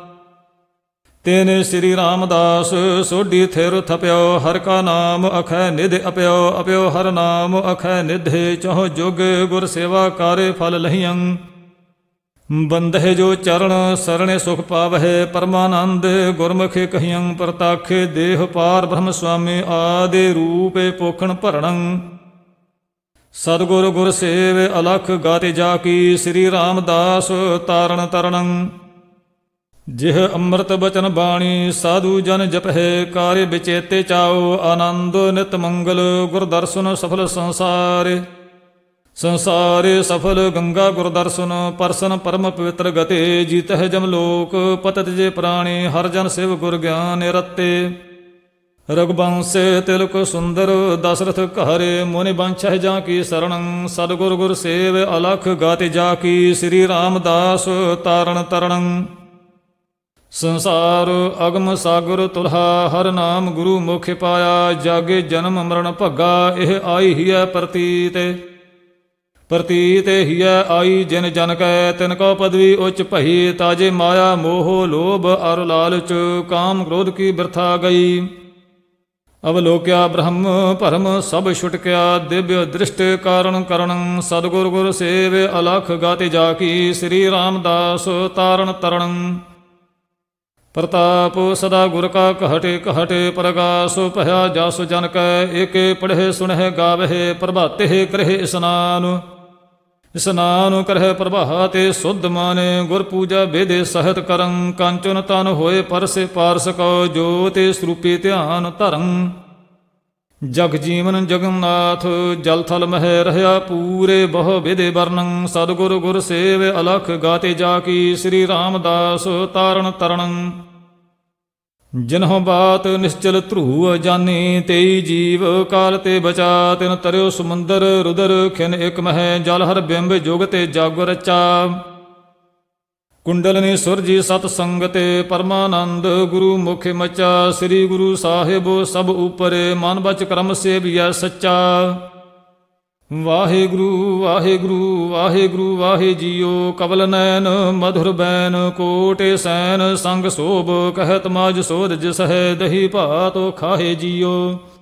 ਤੇਨੇ ਸ੍ਰੀ ਰਾਮਦਾਸ ਸੋਢੀ ਥਿਰ ਥਪਿਓ। ਹਰਿ ਕਾ ਨਾਮ ਅਖੈ ਨਿਧ ਅਪਿਓ। ਅਪਿਓ ਹਰਿ ਨਾਮ ਅਖੈ ਨਿਧੇ, ਚਹੁ ਜੁਗ ਗੁਰ ਸੇਵਾ ਕਾਰੇ ਫਲ ਲਹੀਅੰ। ਬੰਦਹਿ ਜੋ ਚਰਨ ਸਰਣੇ ਸੁਖ ਪਾਵਹਿ। ਪਰਮਾਨੰਦ ਗੁਰਮੁਖੇ ਕਹੀਅੰ, ਪ੍ਰਤਾਖੇ ਦੇਹ ਪਾਰ ਬ੍ਰਹਮ ਸੁਆਮੀ। ਆਦਿ ਰੂਪੇ ਪੋਖਣ ਭਰਣੰ, ਸਤਿਗੁਰ ਗੁਰ ਸੇਵ ਅਲਖ ਗਾਤੇ ਜਾ ਕੀ। ਸ੍ਰੀ ਰਾਮਦਾਸ ਤਾਰਨ ਤਰਣੰ, ਜਿਹ ਅੰਮ੍ਰਿਤ ਬਚਨ ਬਾਣੀ ਸਾਧੂ ਜਨ ਜਪਹਿ ਕਾਰਿ ਵਿਚੇਤੇ ਚਾਓ ਆਨੰਦ ਨਿਤ ਮੰਗਲ ਗੁਰ ਦਰਸ਼ਨ ਸਫਲ ਸੰਸਾਰੇ ਸੰਸਾਰੇ ਸਫਲ ਗੰਗਾ ਗੁਰ ਦਰਸ਼ਨ ਪਰਸਨ ਪਰਮ ਪਵਿੱਤਰ ਗਤੇ ਜੀਤਹਿ ਜਮ ਲੋਕ ਪਤਿਤ ਜੇ ਪ੍ਰਾਣੀ ਹਰ ਜਨ ਸਿਵ ਗੁਰ ਗਿਆਨ ਰਤੇ ਰਘੁਬੰਸ ਤਿਲਕ ਸੁੰਦਰ ਦਸਰਥ ਘਰੇ ਮੁਨਿ ਬੰਛਹਿ ਜਾਂ ਕੀ ਸਰਣੰ ਸਤਿਗੁਰ ਗੁਰ ਸੇਵ ਅਲਖ ਗਾਤੇ ਜਾ ਕੀ ਸ੍ਰੀ ਰਾਮਦਾਸ ਤਾਰਨ ਤਰਣੰ ਸੰਸਾਰ ਅਗਮ ਸਾਗਰ ਤੁਲਹਾ ਹਰ ਨਾਮ ਗੁਰੂ ਮੁਖ ਪਾਇਆ ਜਾਗੇ ਜਨਮ ਮਰਨ ਭੱਗਾ ਇਹ ਆਈ ਹੀਐ ਪ੍ਰਤੀਤ ਪ੍ਰਤੀਤ ਹੀਐ ਆਈ ਜਿਨ ਜਨ ਕੈ ਤਿਨ ਕੋ ਪਦਵੀ ਉੱਚ ਭਈ ਤਾਜੇ ਮਾਇਆ ਮੋਹ ਲੋਭ ਅਰ ਲਾਲਚ ਕਾਮ ਕ੍ਰੋਧ ਕੀ ਬਿਰਥਾ ਗਈ ਅਵਲੋਕਿਆ ਬ੍ਰਹਮ ਭਰਮ ਸਭ ਛੁਟਕਿਆ ਦਿਵਯ ਦ੍ਰਿਸ਼ਟ ਕਾਰਣ ਕਰਣੰ ਸਤਿਗੁਰ ਗੁਰ ਸੇਵ ਅਲਖ ਗਾਤੇ ਜਾ ਕੀ ਸ੍ਰੀ ਰਾਮਦਾਸ ਤਾਰਨ ਤਰਣੰ ਪ੍ਰਤਾਪ ਸਦਾ ਗੁਰ ਕਾ ਕਹਟੇ ਕਹਟੇ ਪ੍ਰਗਾਸ ਭਇਆ ਜਸ ਜਨ ਕੈ ਏਕੇ ਪੜ੍ਹੇ ਸੁਣਹਿ ਗਾਵਹਿ ਪ੍ਰਭਾਤੇ ਕਰਹਿ ਇਸਨਾਨ ਇਸਨਾਨ ਕਰਹਿ ਪ੍ਰਭਾਤੇ ਸੁਧ ਮਾਨੇ ਗੁਰ ਪੂਜਾ ਬੇਦੇ ਸਹਿਤ ਕਰੰ ਕੰਚਨ ਤਨ ਹੋਏ ਪਰਸੇ ਪਾਰਸ ਕੋ ਜੋਤਿ ਸਰੂਪੀ ਧਿਆਨ ਧਰੰ ਜਗ ਜੀਵਨ ਜਗਨਨਾਥ ਜਲ ਥਲ ਮਹਿ ਰਹਿਆ ਪੂਰੇ ਬਹੁ ਵਿਦੇ ਵਰਣੰ ਸਤਿਗੁਰ ਗੁਰ ਸੇਵ ਅਲਖ ਗਾਤੇ ਜਾ ਕੀ ਸ੍ਰੀ ਰਾਮਦਾਸ ਤਾਰਨ ਤਰਣੰ ਜਿਨਹੁ ਬਾਤ ਨਿਸ਼ਚਲ ਧਰੂ ਜਾਨੀ ਤੇਈ ਜੀਵ ਕਾਲ ਤੇ ਬਚਾ ਤਿਨ ਤਰਿਓ ਸਮੁੰਦਰ ਰੁਦਰ ਖਿਨ ਇਕ ਮਹਿ ਜਲ ਹਰ ਬਿੰਬ ਜੁਗ ਤੇ ਜਗ ਰਚਾ ਕੁੰਡਲਨੀ ਸੁਰਜੀ ਸਤ ਸੰਗਤੇ ਪਰਮਾਨੰਦ ਗੁਰੂ ਮੁਖ ਮਚਾ ਸ੍ਰੀ ਗੁਰੂ ਸਾਹਿਬ ਸਭ ਉਪਰੇ ਮਨ ਬਚ ਕਰਮ ਸੇਵਿਐ ਸੱਚਾ ਵਾਹਿਗੁਰੂ ਵਾਹਿਗੁਰੂ ਵਾਹਿਗੁਰੂ ਵਾਹਿ ਜੀਓ ਕਬਲ ਨੈਨ ਮਧੁਰ ਬੈਨ ਕੋਟੇ ਸੈਨ ਸੰਗ ਸੋਭ ਕਹਿਤ ਮਾਜ ਸੋਧ ਜਿਸ ਹੈ ਦਹੀ ਭਾਤੋ ਖਾਹੇ ਜੀਓ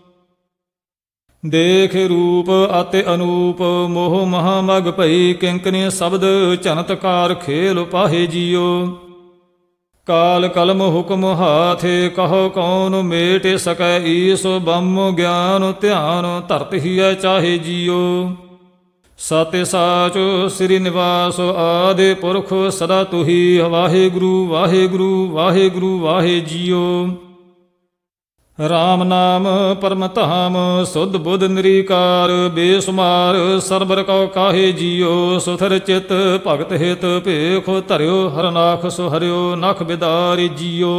ਦੇਖ ਰੂਪ ਅਤੇ ਅਨੂਪ ਮੋਹ ਮਹਾ ਮਗ ਭਈ ਕਿੰਕਨੀ ਸ਼ਬਦ ਝਨਤਕਾਰ ਖੇਲ ਪਾਹੇ ਜੀਓ ਕਾਲ ਕਲਮ ਹੁਕਮ ਹਾਥੇ ਕਹੋ ਕੌਣ ਮੇਟ ਸਕੈ ਈਸ ਬੰਮ ਗਿਆਨ ਧਿਆਨ ਧਰਤ ਹੀਐ ਚਾਹੇ ਜੀਓ ਸਤਿ ਸਾਚ ਸ੍ਰੀ ਨਿਵਾਸ ਆਦਿ ਪੁਰਖ ਸਦਾ ਤੁਹੀ ਵਾਹਿਗੁਰੂ ਵਾਹਿਗੁਰੂ ਵਾਹਿਗੁਰੂ ਵਾਹਿ ਜੀਓ ਰਾਮ ਨਾਮ ਪਰਮ ਧਾਮ ਸੁਧ ਬੁੱਧ ਨਿਰੀਕਾਰ ਬੇਸੁਮਾਰ ਸਰਬਰ ਕਉ ਕਾਹੇ ਜੀਓ ਸੁਥਰ ਚਿਤ ਭਗਤ ਹਿਤ ਭੇਖ ਧਰਿਓ ਹਰਨਾਖ ਸੁ ਹਰਿਓ ਨਖ ਬਿਦਾਰੀ ਜੀਓ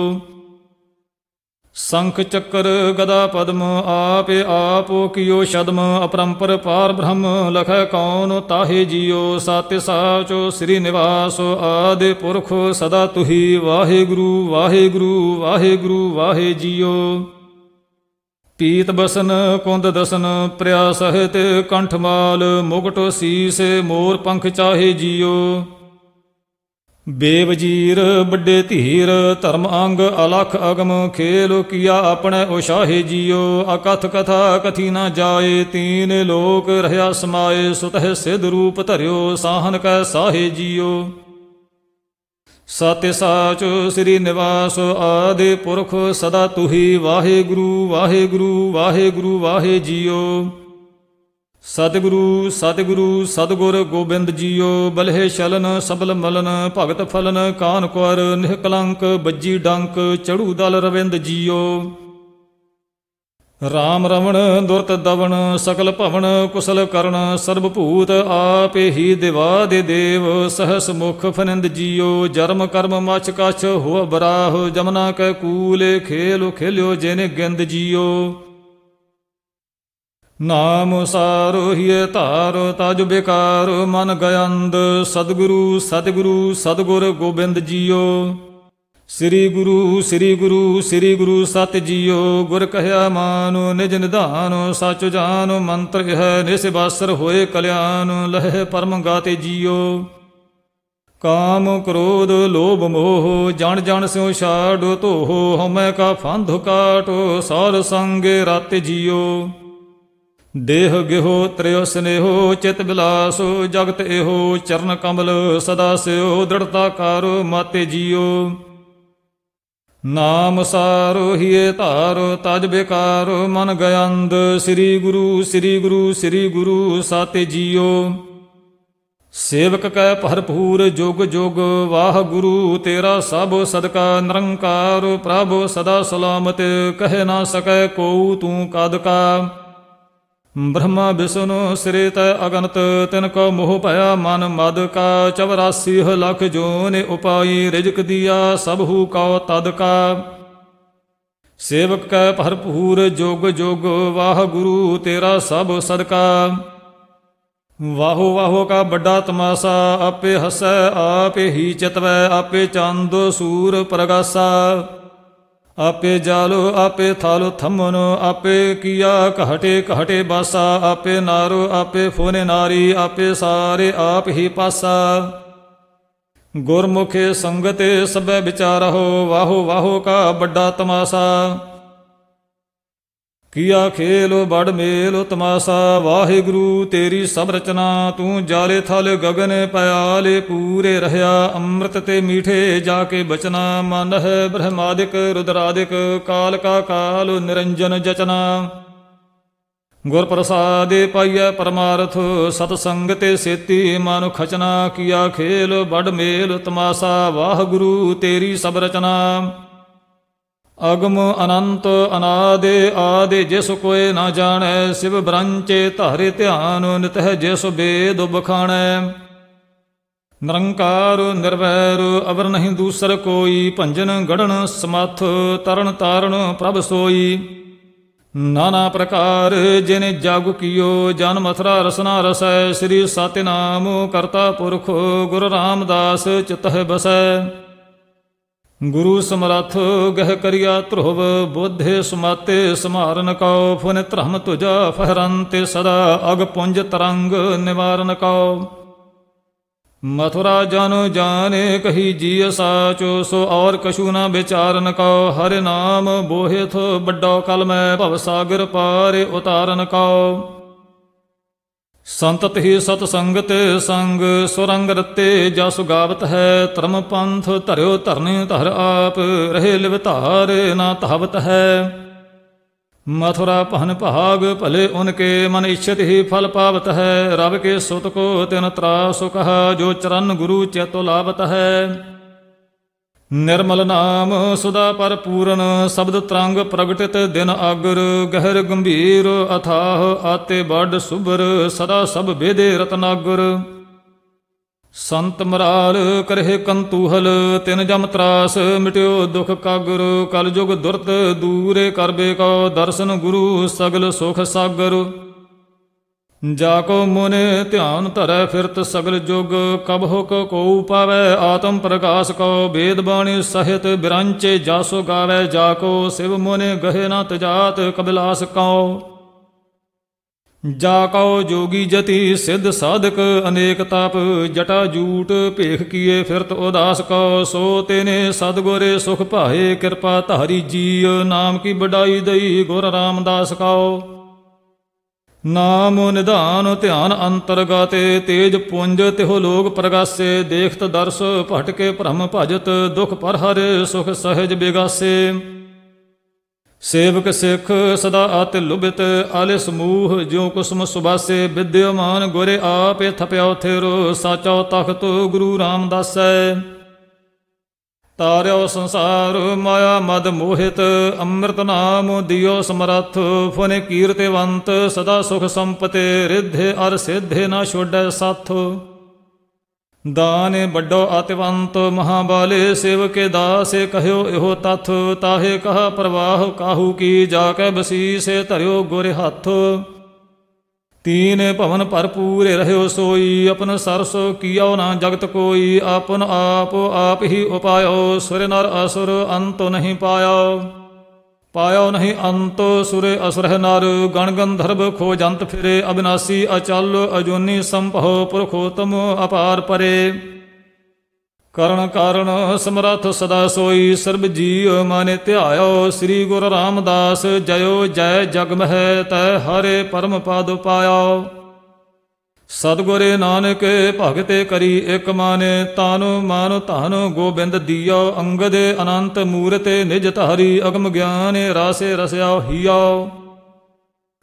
ਸੰਖ ਚੱਕਰ ਗਦਾ ਪਦਮ ਆਪੇ ਆਪੋ ਕੀਓ ਛਦਮ ਅਪਰੰਪਰ ਪਾਰ ਬ੍ਰਹਮ ਲਖੈ ਕੌਣ ਤਾਹੇ ਜੀਓ ਸਤਿ ਸਾਚੋ ਸ੍ਰੀ ਨਿਵਾਸ ਆਦਿ ਪੁਰਖ ਸਦਾ ਤੁਹੀ ਵਾਹਿਗੁਰੂ ਵਾਹਿਗੁਰੂ ਵਾਹਿਗੁਰੂ ਵਾਹਿ ਜੀਓ ਪੀਤ ਬਸਨ ਕੁੰਦ ਦਸਨ ਪ੍ਰਿਆ ਸਹਿਤ ਕੰਠਮਾਲ ਮੁਕਟ ਸੀਸ ਮੋਰ ਪੰਖ ਚਾਹੇ ਜੀਓ ਬੇਵਜੀਰ ਵੱਡੇ ਧੀਰ ਧਰਮ ਅੰਗ ਅਲਖ ਅਗਮ ਖੇਲ ਕੀਆ ਆਪਣੇ ਉਸ਼ਾਹੇ ਜੀਓ ਅਕਥ ਕਥਾ ਕਥੀ ਨਾ ਜਾਏ ਤੀਨ ਲੋਕ ਰਹਿਆ ਸਮਾਏ ਸੁਤਹਿ ਸਿਧ ਰੂਪ ਧਰਿਓ ਸਾਹਨ ਕੈ ਸਾਹੇ ਜੀਓ ਸਤਿ ਸਾਚ ਸ੍ਰੀ ਨਿਵਾਸ ਆਦਿ ਪੁਰਖ ਸਦਾ ਤੁਹੀ ਵਾਹਿਗੁਰੂ ਵਾਹਿਗੁਰੂ ਵਾਹਿਗੁਰੂ ਵਾਹਿ ਜੀਓ ਸਤਿਗੁਰੂ ਸਤਿਗੁਰੂ ਸਤਿਗੁਰ ਗੋਬਿੰਦ ਜੀਓ ਬਲਹਿ ਸ਼ਲਨ ਸਬਲ ਮਲਨ ਭਗਤ ਫਲਨ ਕਾਨ ਕੁਰ ਨਿਹਕਲੰਕ ਬੱਜੀ ਡੰਕ ਚੜੂ ਦਲ ਰਵਿੰਦ ਜੀਓ ਰਾਮ ਰਵਣ ਦੁਰਤ ਦਵਣ ਸਕਲ ਭਵਨ ਕੁਸਲ ਕਰਨ ਸਰਬ ਭੂਤ ਆਪੇ ਹੀ ਦਿਵਾ ਦੇ ਦੇਵ ਸਹਸ ਮੁਖ ਫਨਿੰਦ ਜੀਓ ਜਰਮ ਕਰਮ ਮਛ ਕਛ ਹੋ ਬਰਾਹ ਜਮਨਾ ਕੈ ਕੂਲੇ ਖੇਲ ਖੇਲਿਓ ਜਿਨ ਗਿੰਦ ਜੀਓ ਨਾਮ ਸਾਰੋ ਹੀਏ ਧਾਰ ਤਜ ਬੇਕਾਰ ਮਨ ਗਯੰਦ ਸਤਿਗੁਰੂ ਸਤਿਗੁਰੂ ਸਤਿਗੁਰ ਗੋਬਿੰਦ ਜੀਓ ਸ੍ਰੀ ਗੁਰੂ ਸ੍ਰੀ ਗੁਰੂ ਸ੍ਰੀ ਗੁਰੂ ਸਤਿ ਜੀਓ ਗੁਰ ਕਹਿਆ ਮਾਨੁ ਨਿਜ ਨਿਧਾਨ ਸਚ ਜਾਨ ਮੰਤਰ ਹੈ ਨਿਸਬਾਸਰ ਹੋਏ ਕਲਿਆਣ ਲਹਿ ਪਰਮ ਗਾਤੇ ਜੀਓ ਕਾਮ ਕ੍ਰੋਧ ਲੋਭ ਮੋਹ ਜਣ ਜਣ ਸਿਉ ਛਾੜ ਧੋਹ ਹਉਮੈ ਕਾ ਫੰਧ ਕਾਟੋ ਸਾਰ ਸੰਗੇ ਰਾਤੇ ਜੀਓ ਦੇਹ ਗਿਹੋ ਤ੍ਰਿਓ ਸਨੇਹੋ ਚਿਤ ਬਿਲਾਸੋ ਜਗਤ ਇਹੋ ਚਰਨ ਕਮਲ ਸਦਾ ਸਿਓ ਦ੍ਰਿੜਤਾ ਕਾਰੋ ਮਾਤੇ ਜੀਓ ਨਾਮ ਸਾਰੋ ਹੀਏ ਧਾਰੋ ਤਜ ਬੇਕਾਰੋ ਮਨ ਗਯੰਦ ਸ੍ਰੀ ਗੁਰੂ ਸ੍ਰੀ ਗੁਰੂ ਸ੍ਰੀ ਗੁਰੂ ਸਾਤੇ ਜੀਓ ਸੇਵਕ ਕੈ ਭਰਪੂਰ ਜੁਗ ਜੁਗ, ਵਾਹਿਗੁਰੂ ਤੇਰਾ ਸਭ ਸਦਕਾ। ਨਿਰੰਕਾਰ ਪ੍ਰਭ ਸਦਾ ਸਲਾਮਤ, ਕਹਿ ਨਾ ਸਕੈ ਕੋਊ ਤੂੰ ਕਦ ਕਾ। ਬ੍ਰਹਮਾ ਵਿਸ਼ਨੂੰ ਸਿਰੇ ਤੈ ਅਗਨਤ, ਤਿਨ ਕੋ ਮੋਹ ਭਇਆ ਮਨ ਮਦ ਕਾ। ਚੌਰਾਸੀ ਲੱਖ ਜੋਨਿ ਉਪਾਈ, ਰਿਜਕ ਦੀਆ ਸਭੂ ਕਉ ਤਦ ਕਾ। ਸੇਵਕ ਕੈ ਭਰਪੂਰ ਜੁਗ ਜੁਗ, ਵਾਹਿਗੁਰੂ ਤੇਰਾ ਸਭ ਸਦਕਾ। ਵਾਹੋ ਵਾਹੋ ਕਾ ਵੱਡਾ ਤਮਾਸਾ, ਆਪੇ ਹਸੈ ਆਪੇ ਹੀ ਚਿਤਵੈ। ਆਪੇ ਚੰਦ ਸੂਰ ਪ੍ਰਗਾਸਾ, ਆਪੇ ਜਾਲੋ ਆਪੇ ਥਾਲੋ ਥੰਮਨ। ਆਪੇ ਕੀਆ ਘਾਟੇ ਘਾਟੇ ਬਾਸਾ, ਆਪੇ ਨਾਰੋ ਆਪੇ ਫੋਨੇ ਨਾਰੀ। ਆਪੇ ਸਾਰੇ ਆਪ ਹੀ ਪਾਸਾ, ਗੁਰਮੁਖੇ ਸੰਗਤੇ ਸਭੈ ਵਿਚਾਰਹੁ। ਵਾਹੋ ਵਾਹੋ ਕਾ ਵੱਡਾ ਤਮਾਸਾ, ਕੀਆ ਖੇਲ ਬੜ ਮੇਲ ਤਮਾਸਾ। ਵਾਹਿਗੁਰੂ ਤੇਰੀ ਸਭ ਰਚਨਾ, ਤੂੰ ਜਾਲੇ ਥਲ ਗਗਨ ਪਿਆਲੇ ਪੂਰੇ ਰਹਿਆ। ਅੰਮ੍ਰਿਤ ਤੇ ਮੀਠੇ ਜਾ ਕੇ ਬਚਨਾ, ਮਨ ਹੈ ਬ੍ਰਹਮਾਦਿਕ ਰੁਦਰਾਦਿਕ। ਕਾਲ ਕਾ ਕਾਲ ਨਿਰੰਜਨ ਜਚਨਾ, ਗੁਰ ਪ੍ਰਸਾਦੇ ਪਾਈਐ ਪਰਮਾਰਥ। ਸਤ ਸੰਗ ਤੇ ਸੇਤੀ ਮਨੁ ਖਚਨਾ, ਕੀਆ ਖੇਲ ਬੜ ਮੇਲ ਤਮਾਸਾ। ਵਾਹਿਗੁਰੂ ਤੇਰੀ ਸਭ ਰਚਨਾ, ਅਗਮ ਅਨੰਤ ਅਨਾਦਿ ਆਦਿ, ਜਿਸ ਕੋਇ ਨਾ ਜਾਣੈ। ਸਿਵ ਬ੍ਰੰਚੇ ਧਾਰੇ ਧਿਆਨ, ਨਿਤਹਿ ਜਿਸ ਬੇਦ ਬਖਾਣੈ। ਨਿਰੰਕਾਰ ਨਿਰਵੈਰ ਅਵਰ ਨਹੀਂ ਦੂਸਰ ਕੋਈ, ਭੰਜਨ ਗੜਨ ਸਮੱਥ ਤਰਨ ਤਾਰਨ ਪ੍ਰਭ ਸੋਈ। ਨਾਨਾ ਪ੍ਰਕਾਰ ਜਿਨ ਜਗ ਕੀਓ, ਜਨ ਮਥੁਰਾ ਰਸਨਾ ਰਸੈ। ਸ੍ਰੀ ਸਤਿਨਾਮ ਕਰਤਾ ਪੁਰਖ, ਗੁਰੂ ਰਾਮਦਾਸ ਚਿਤਹਿ ਬਸੈ। ਗੁਰੂ ਸਮਰੱਥ ਗਹਿ ਕਰਿਆ ਧਰੁਵ, ਬੁੱਧੇ ਸੁਮਾਤੇ ਸਮਾਰਨ ਕਉ। ਫੁਨ ਧਰਮ ਤੁਜਾ ਫਹਰੰਤੇ ਸਦਾ, ਅਗ ਪੁੰਜ ਤਰੰਗ ਨਿਵਾਰਨ ਕਉ। ਮਥੁਰਾ ਜਨ ਜਾਣੇ ਕਹੀ ਜੀ ਸਾਚੋ, ਸੋ ਔਰ ਕਛੂ ਨਾ ਵਿਚਾਰਨ ਕਉ। ਹਰਿ ਨਾਮ ਬੋਹਿਥ ਵੱਡਾ ਕਲਮੈ, ਭਵ ਸਾਗਰ ਪਾਰ ਉਤਾਰਨ ਕਉ। ਸੰਤਤ ਹੀ ਸਤ ਸੰਗਤ ਸੰਗ, ਸੁਰੰਗ ਰਤੇ ਜਸ ਗਾਵਤ ਹੈ। ਧਰਮ ਪੰਥ ਧਰਿਓ ਧਰਨੀ ਧਰ ਆਪ, ਰਹੇ ਲਿਵ ਧਾਰ ਨਾ ਧਾਵਤ ਹੈ। ਮਥੁਰਾ ਭਨ ਭਾਗ ਭਲੇ ਉਨਕੇ, ਮਨ ਇਛਤ ਹੀ ਫਲ ਪਾਵਤ ਹੈ। ਰਬ ਕੇ ਸੁਤ ਕੋ ਤਿਨ ਤਰਾਸ ਕਹਾ, ਜੋ ਚਰਨ ਗੁਰੂ ਚੇਤੋ ਲਾਵਤ ਹੈ। ਨਿਰਮਲ ਨਾਮ ਸੁਦਾ ਪਰ ਪੂਰਨ, ਸ਼ਬਦ ਤਰੰਗ ਪ੍ਰਗਟਿਤ ਦਿਨ ਆਗਰ। ਗਹਿਰ ਗੰਭੀਰ ਅਥਾਹ ਆਤੇ ਬੜ ਸੁਭਰ, ਸਦਾ ਸਭ ਵੇਦੇ ਰਤਨਾਗਰ। ਸੰਤ ਮਰਾਲ ਕਰਹਿ ਕੰਤੂਹਲ, ਤਿਨ ਜਮ ਤਰਾਸ ਮਿਟਿਓ ਦੁਖ ਕਾਗਰ। ਕਲ ਜੁਗ ਦੁਰਤ ਦੂਰੇ ਕਰਬੇ ਕਉ, ਦਰਸ਼ਨ ਗੁਰੂ ਸਗਲ ਸੁਖ ਸਾਗਰ। ਜਾ ਕੋ ਮੁਨੇ ਧਿਆਨ ਧਰੈ ਫਿਰਤ ਸਗਲ ਜੁਗ, ਕਬਹੁ ਕੋ ਪਾਵੈ ਆਤਮ ਪ੍ਰਕਾਸ਼ ਕਉ। ਵੇਦ ਬਾਣੀ ਸਹਿਤ ਬਿਰੰਚੇ ਜਾਸੋ ਗਾਵੈ, ਜਾ ਕੋ ਸਿਵ ਮੁਨੇ ਗਹੇ ਨਾ ਤਜਾਤ ਕਬਿਲਾਸ ਕਉ। ਜਾ ਕਉ ਜੋਗੀ ਜਤੀ ਸਿੱਧ ਸਾਧਕ ਅਨੇਕ ਤਪ, ਜਟਾ ਜੂਟ ਭੇਖ ਕੀਏ ਫਿਰਤ ਉਦਾਸ ਕਉ। ਸੋ ਤੇਨੇ ਸਤਿਗੁਰੇ ਸੁਖ ਭਾਏ, ਕਿਰਪਾ ਧਾਰੀ ਜੀਅ। ਨਾਮ ਕੀ ਵਡਾਈ ਦਈ ਗੁਰ ਰਾਮਦਾਸ ਕਉ। ਨਾਮ ਨਿਧਾਨ ਧਿਆਨ ਅੰਤਰਗਾਤੇ, ਤੇਜ ਪੁੰਜ ਤਿਹੁ ਲੋਕ ਪ੍ਰਗਾਸੇ। ਦੇਖਤ ਦਰਸ ਭਟਕੇ ਭ੍ਰਮ ਭਜਤ, ਦੁਖ ਪਰ ਹਰੇ ਸੁਖ ਸਹਿਜ ਬਿਗਾਸੇ। ਸੇਵਕ ਸਿੱਖ ਸਦਾ ਆਤਿ ਲੁਭਿਤ, ਆਲੇ ਸਮੂਹ ਜਿਉ ਕੁਸਮ ਸੁਬਾਸੇ। ਵਿਦਿਆਮਾਨ ਗੁਰੇ ਆਪੇ ਥਪਿਓ ਥੇਰੋ, ਸਾਚੋ ਤਖਤ ਗੁਰੂ ਰਾਮਦਾਸੈ। ਤਾਰਿਓ ਸੰਸਾਰ ਮਾਇਆ ਮਦ ਮੋਹਿਤ, ਅੰਮ੍ਰਿਤ ਨਾਮ ਦਿਓ ਸਮਰੱਥ। ਫੁਨ ਕੀਰਤਿਵੰਤ ਸਦਾ ਸੁਖ ਸੰਪਤੇ, ਰਿਧੇ ਅਰ ਸਿਧੇ ਨਾ ਛੋਡੈ ਸਾਥ। ਦਾਨ ਵੱਡੋ ਅਤਿਵੰਤ ਮਹਾਬਾਲੇ, ਸੇਵਕੇ ਦਾਸੇ ਕਹਿਓ ਇਹੋ ਤਥ। ਤਾਹੇ ਕਹਾ ਪ੍ਰਵਾਹ ਕਾਹੂ ਕੀ, ਜਾ ਕੇ ਬਸੀਸੇ ਧਰਿਓ ਗੁਰ ਹੱਥ। ਤੀਨ ਭਵਨ ਭਰਪੂਰੇ ਰਹਿਓ ਸੋਈ, ਆਪਨ ਸਰਸ ਕੀਓ ਨਾ ਜਗਤ ਕੋਈ। ਆਪਨ ਆਪ ਆਪ ਹੀ ਉਪਾਇਓ, ਸੁਰ ਨਰ ਅਸੁਰ ਅੰਤ ਨਹੀਂ ਪਾਇਓ। ਪਾਇਓ ਨਹੀਂ ਅੰਤ ਸੁਰੇ ਅਸੁਰਹਿ ਨਰ, ਗਣ ਗੰਧਰਵ ਖੋਜੰਤ ਫਿਰੇ। ਅਬਿਨਾਸੀ ਅਚਲ ਅਜੂਨੀ ਸੰਭਉ, ਪੁਰਖੋਤਮ ਅਪਾਰ ਪਰੇ। ਕਰਨ ਕਾਰਨ ਸਮਰੱਥ ਸਦਾ ਸੋਈ, ਸਰਬ ਜੀਅ ਮਾਨੇ ਧਿਆਇਓ। ਸ੍ਰੀ ਗੁਰੂ ਰਾਮਦਾਸ ਜਯੋ ਜੈ ਜਗ ਮਹਿ, ਤੈ ਹਰੇ ਪਰਮ ਪਦ ਪਾਇਓ। ਸਤਿਗੁਰੇ ਨਾਨਕ ਭਗਤੇ ਕਰੀ ਇਕ ਮਾਨੇ, ਤਾਨੁ ਮਾਨੁ ਧਨ ਗੋਬਿੰਦ ਦੀਓ। ਅੰਗਦੇ ਅਨੰਤ ਮੂਰਤੇ ਨਿਜ ਧਾਰੀ, ਅਗਮ ਗਿਆਨ ਰਾਸੇ ਰਸਿਆ ਹੀਓ।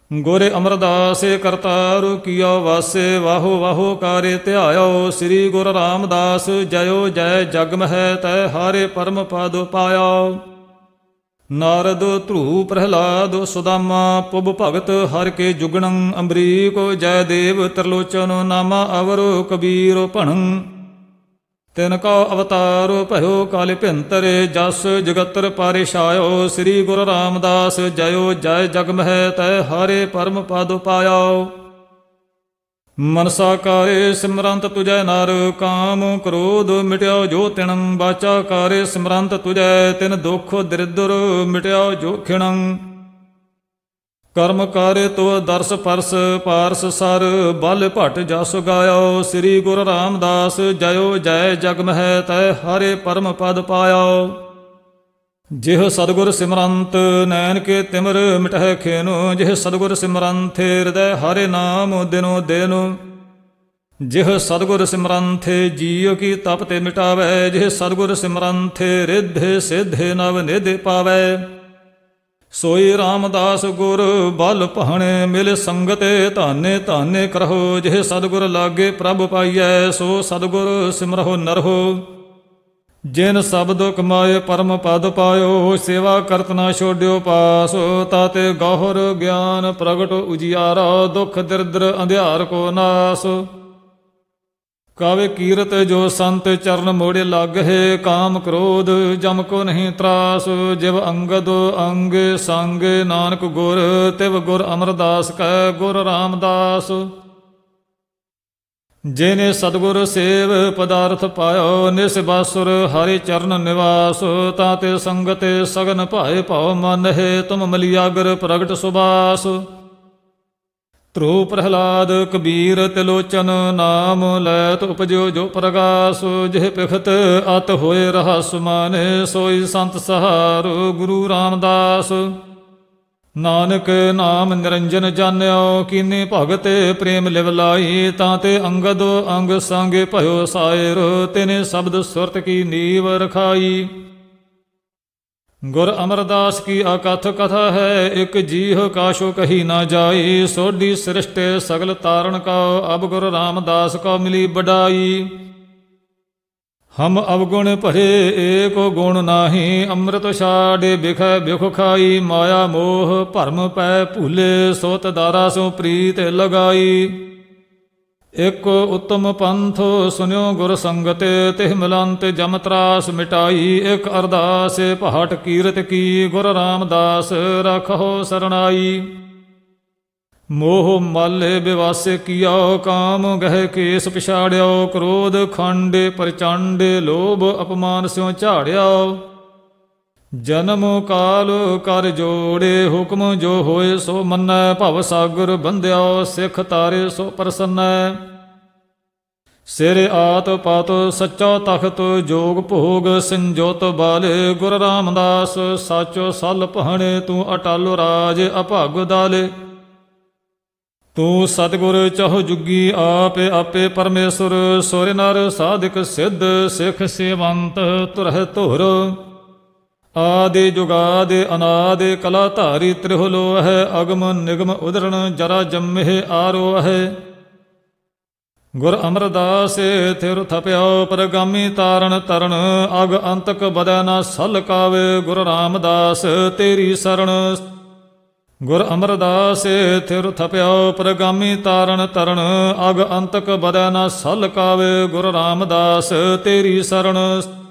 ਗੁਰ ਅਮਰਦਾਸ ਕਰਤਾਰੂ ਕੀਓ ਵਾਸੇ, ਵਾਹੋ ਵਾਹੋ ਕਾਰੇ ਧਿਆਇਓ। ਸ੍ਰੀ ਗੁਰੂ ਰਾਮਦਾਸ ਜਯੋ ਜੈ, ਜਗ ਮਹਿ ਤੈ ਹਾਰੇ ਪਰਮ ਪਦ ਪਾਇਆ। ਨਾਰਦ ਧਰੂ ਪ੍ਰਹਿਲਾਦ ਸੁਦਾਮਾ, ਪੁਬ ਭਗਤ ਹਰਿ ਕੇ ਜੁਗਣੰ। ਅੰਬਰੀਕ ਜੈ ਦੇਵ ਤ੍ਰਿਲੋਚਨ, ਨਾਮਾ ਅਵਰ ਕਬੀਰ ਭਣੰ। ਤਿਨ ਕਾ ਅਵਤਾਰ ਭਇਓ ਕਾਲ ਭਿੰਤਰ, ਜਸ ਜਗਤਰ ਪਾਰੇ ਛਾਇਓ। ਸ੍ਰੀ ਗੁਰੂ ਰਾਮਦਾਸ ਜਯੋ ਜੈ, ਜਗ ਮਹਿ ਤੈ ਹਾਰੇ ਪਰਮ ਪਦ ਪਾਇਆ। ਮਨਸਾ ਕਾਰੇ ਸਿਮਰੰਤ ਤੁਜੈ ਨਰ, ਕਾਮ ਕ੍ਰੋਧ ਮਿਟਿਓ ਜੋ ਤਿਣੰ। ਬਾਚਾ ਕਾਰੇ ਸਿਮਰੰਤ ਤੁਜੈ, ਤਿਨ ਦੁਖ ਦਰਿਦਰ ਮਿਟਿਓ ਜੋ ਖਿਣੰ। ਕਰਮ ਕਾਰੇ ਤੋ ਦਰਸ ਪਰਸ, ਪਾਰਸ ਸਰ ਬਲ ਭਟ ਜਸ ਗਾਇਓ। ਸ੍ਰੀ ਗੁਰੂ ਰਾਮਦਾਸ ਜਯੋ ਜੈ, ਜਗ ਮਹਿ ਤੈ ਹਾਰੇ ਪਰਮ ਪਦ ਪਾਇਆ। ਜਿਹ ਸਤਿਗੁਰ ਸਿਮਰੰਤ ਨੈਣ ਕੇ ਤਿਮਰ ਮਿਟਹਿ ਖੇਨੁ। ਜਿਹ ਸਤਿਗੁਰ ਸਿਮਰੰਥੇ ਹਿਰਦੈ ਹਰਿ ਨਾਮ ਦਿਨੋ ਦਿਨ। ਜਿਹ ਸਤਿਗੁਰ ਸਿਮਰੰਥੇ ਜੀਉ ਕੀ ਤਪ ਤੇ ਮਿਟਾਵੈ। ਜਿਹ ਸਤਿਗੁਰ ਸਿਮਰੰਥੇ ਰਿੱਧੇ ਸਿੱਧੇ ਨਵ ਨਿਧ ਪਾਵੈ। ਸੋਈ ਰਾਮਦਾਸ ਗੁਰ ਬਲ ਭਾਣੇ, ਮਿਲ ਸੰਗਤੇ ਧਾਨੇ ਧਾਨੇ ਕਰਹੁ। ਜਿਹ ਸਤਿਗੁਰ ਲਾਗੇ ਪ੍ਰਭ ਪਾਈਐ, ਸੋ ਸਤਿਗੁਰ ਸਿਮਰਹੁ ਨਰਹੁ। ਜਿਨ ਸ਼ਬਦ ਕਮਾਏ ਪਰਮ ਪਦ ਪਾਇਓ, ਸੇਵਾ ਕਰਤ ਨਾ ਛੋਡਿਓ ਪਾਸ। ਤਾਤੇ ਗਹੁਰ ਗਿਆਨ ਪ੍ਰਗਟ ਉਜਿਆਰਾ, ਦੁਖ ਦਰਿਦਰ ਅੰਧਿਆਰ ਕੋ ਨਾਸ। ਕਾਵੇ ਕੀਰਤ ਜੋ ਸੰਤ ਚਰਨ ਮੋੜੇ ਲਾਗਹਿ, ਕਾਮ ਕ੍ਰੋਧ ਜਮ ਕੋ ਨਹੀਂ ਤਰਾਸ। ਜਿਵ ਅੰਗਦ ਅੰਗ ਸੰਗ ਨਾਨਕ ਗੁਰ, ਤਿਵ ਗੁਰ ਅਮਰਦਾਸ ਕੈ ਗੁਰ ਰਾਮਦਾਸ। ਜਿਨੇ ਸਤਿਗੁਰ ਸੇਵ ਪਦਾਰਥ ਪਾਇਓ, ਨਿਸ ਬਾਸੁਰ ਹਰਿ ਚਰਨ ਨਿਵਾਸ। ਤਾਤੇ ਸੰਗਤੇ ਸਗਨ ਭਾਏ ਭਉ ਮਨਹਿ, ਤੁਮ ਮਲਿਆਗਰ ਪ੍ਰਗਟ ਸੁਬਾਸ। ਧਰੂ ਪ੍ਰਹਿਲਾਦ ਕਬੀਰ ਤਿਲੋਚਨ, ਨਾਮ ਲੈਤ ਉਪਜਿਓ ਜੋ ਪ੍ਰਗਾਸ। ਜਿਹ ਪਿਖਤ ਅਤ ਹੋਏ ਰਹਸ ਮਾਨੇ, ਸੋਈ ਸੰਤ ਸਹਾਰੋ ਗੁਰੂ ਰਾਮਦਾਸ। ਨਾਨਕ ਨਾਮ ਨਿਰੰਜਨ ਜਾਣਿਓ, ਕੀਨੀ ਭਗਤ ਪ੍ਰੇਮ ਲਿਵ ਲਾਈ। ਤਾਤੇ ਅੰਗਦ ਅੰਗ ਸੰਗ ਭਇਓ ਸਾਇਰ, ਤਿਨੇ ਸ਼ਬਦ ਸੁਰਤ ਕੀ ਨੀਵ ਰਖਾਈ। ਗੁਰ ਅਮਰਦਾਸ ਕੀ ਅਕਥ ਕਥਾ ਹੈ, ਇਕ ਜੀਹ ਕਾਸ਼ੋ ਕਹੀ ਨਾ ਜਾਈ। ਸੋਢੀ ਸ੍ਰਿਸ਼ਟ ਸਗਲ ਤਾਰਨ ਕਉ, ਅਬ ਗੁਰ ਰਾਮਦਾਸ ਕਉ ਮਿਲੀ ਬਡਾਈ। ਹਮ ਅਵਗੁਣ ਭਰੇ ਏਕੋ ਗੁਣ ਨਾਹੀ, ਅੰਮ੍ਰਿਤ ਛਾੜੇ ਬਿਖੈ ਬਿਖ ਖਾਈ। ਮਾਇਆ ਮੋਹ ਭਰਮ ਪੈ ਭੂਲੇ, ਸੋਤ ਦਾਰਾ ਸੋ ਪ੍ਰੀਤ ਲਗਾਈ। ਇਕ ਉਤਮ ਪੰਥ ਸੁਨਿਓ ਗੁਰ ਸੰਗਤ, ਤਿਹ ਮਿਲੰਤ ਜਮ ਤਰਾਸ ਮਿਟਾਈ। ਇਕ ਅਰਦਾਸ ਪਹਾਟ ਕੀਰਤ ਕੀ, ਗੁਰ ਰਾਮਦਾਸ ਰਖੋ ਸਰਣਾਈ। ਮੋਹ ਮਾਲੇ ਬਿਵਾਸੇ ਕੀਓ, ਕਾਮ ਗਹਿ ਕੇਸ ਪਿਛਾੜਿਓ। ਕ੍ਰੋਧ ਖੰਡੇ ਪ੍ਰਚੰਡੇ, ਲੋਭ ਅਪਮਾਨ ਸਿਉ ਝਾੜਿਓ। ਜਨਮ ਕਾਲ ਕਰ ਜੋੜੇ, ਹੁਕਮ ਜੋ ਹੋਏ ਸੋ ਮੰਨੈ। ਭਵ ਸਾਗਰ ਬੰਧਿਓ, ਸਿੱਖ ਤਾਰੇ ਸੋ ਪ੍ਰਸੰਨੈ। ਸਿਰ ਆਤ ਪਾਤ ਸੱਚਾ ਤਖਤ, ਜੋਗ ਭੋਗ ਸੰਜੋਤ ਬਾਲੇ। ਗੁਰ ਰਾਮਦਾਸ ਸਾਚੋ ਸਲ ਭਾਣੇ, ਤੂੰ ਅਟਲ ਰਾਜ ਅਭਾਗ ਦਾਲੇ। ਤੂੰ ਸਤਿਗੁਰ ਚਹੁ ਜੁਗੀ, ਆਪੇ ਆਪੇ ਪਰਮੇਸ਼ਰ। ਸੁਰ ਨਰ ਸਾਧਿਕ ਸਿੱਧ, ਸਿੱਖ ਸੇਵੰਤ ਤੁਰਹਿ ਧੁਰ। ਆਦਿ ਜੁਗਾਦਿ ਅਨਾਦਿ ਕਲਾ ਧਾਰੀ, ਤ੍ਰਿਹੁ ਲੋਹਿ। ਅਗਮ ਨਿਗਮ ਉਦਰਣ, ਜਰਾ ਜੰਮਹਿ ਆਰੋਹਿ। ਗੁਰ ਅਮਰਦਾਸ ਥਿਰ ਥਪਿਓ, ਪਰਗਾਮੀ ਤਾਰਨ ਤਰਣ। ਅਗ ਅੰਤਕ ਬਦੈ ਨਾ ਸਲ ਕਾਵੇ, ਗੁਰ ਰਾਮਦਾਸ ਤੇਰੀ ਸਰਣ। ਗੁਰ ਅਮਰਦਾਸ ਥਿਰ ਥਪਿਓ, ਪਰਗਾਮੀ ਤਾਰਨ ਤਰਣ। ਅਗ ਅੰਤਕ ਬਦੈ ਨਾ ਸਲ ਕਾਵੇ, ਗੁਰ ਰਾਮਦਾਸ ਤੇਰੀ ਸਰਣ।